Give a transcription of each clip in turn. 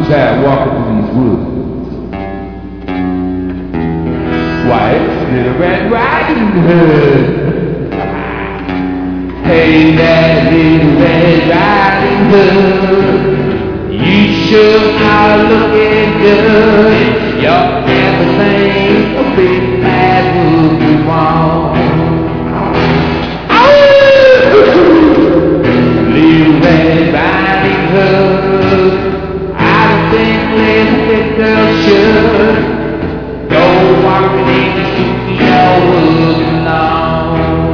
out walking through these woods. Why, it's Little Red Riding Hood. Hey, that Little Red Riding Hood, you sure are looking good. You're everything a big bad would be wrong. Little Red Riding Hood, I don't think little girl should go walking in the spooky old woods alone.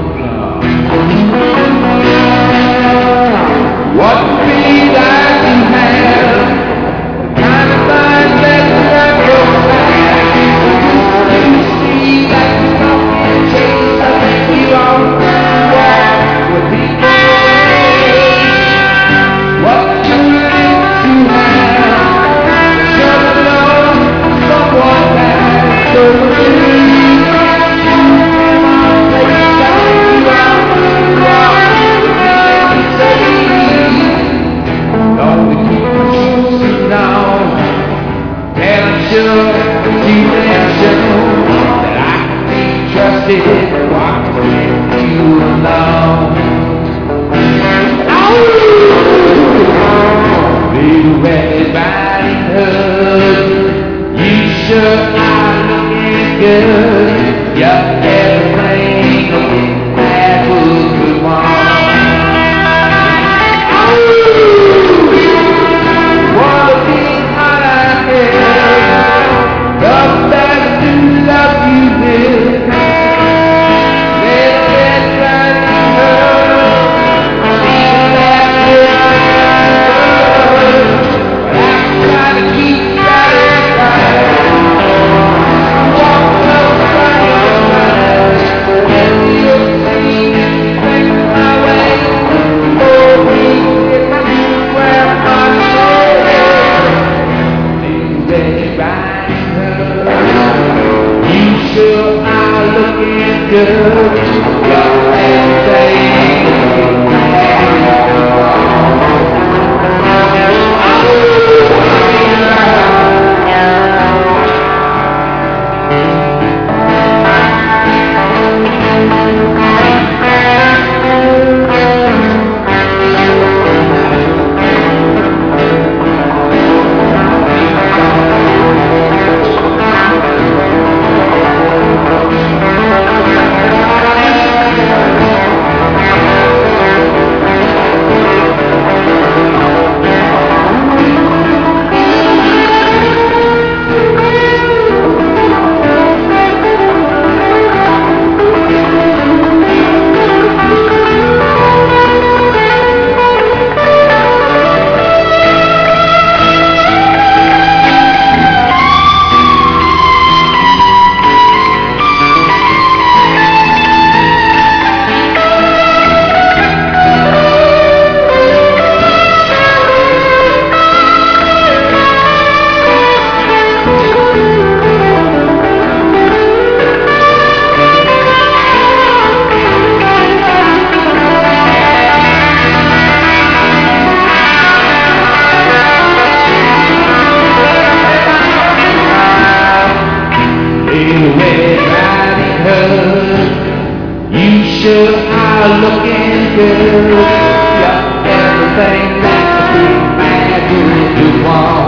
What would be like to have the kind of things that wrap your back? You see that you don't get chased, I think we all walk would be great. What you need to have, should know someone that's so good. My place that you walk would be safe. Don't keep my shoes on, and I'm sure you can show that I can be trusted walking with you alone. Little Red Riding Hood, you sure are looking good. You're everything a big bad would be wrong. What a big heart I have, love that I do love you with. Little Red Riding Hood, even that good, but I'm trying to keep that right. Walk up by your side, and you'll see me make my way. Oh, please, if you grab my hand, Little Red Riding Hood, you sure are looking good. You're everything Little Red Riding Hood, you sure are looking good. You're everything that a big bad would be wrong.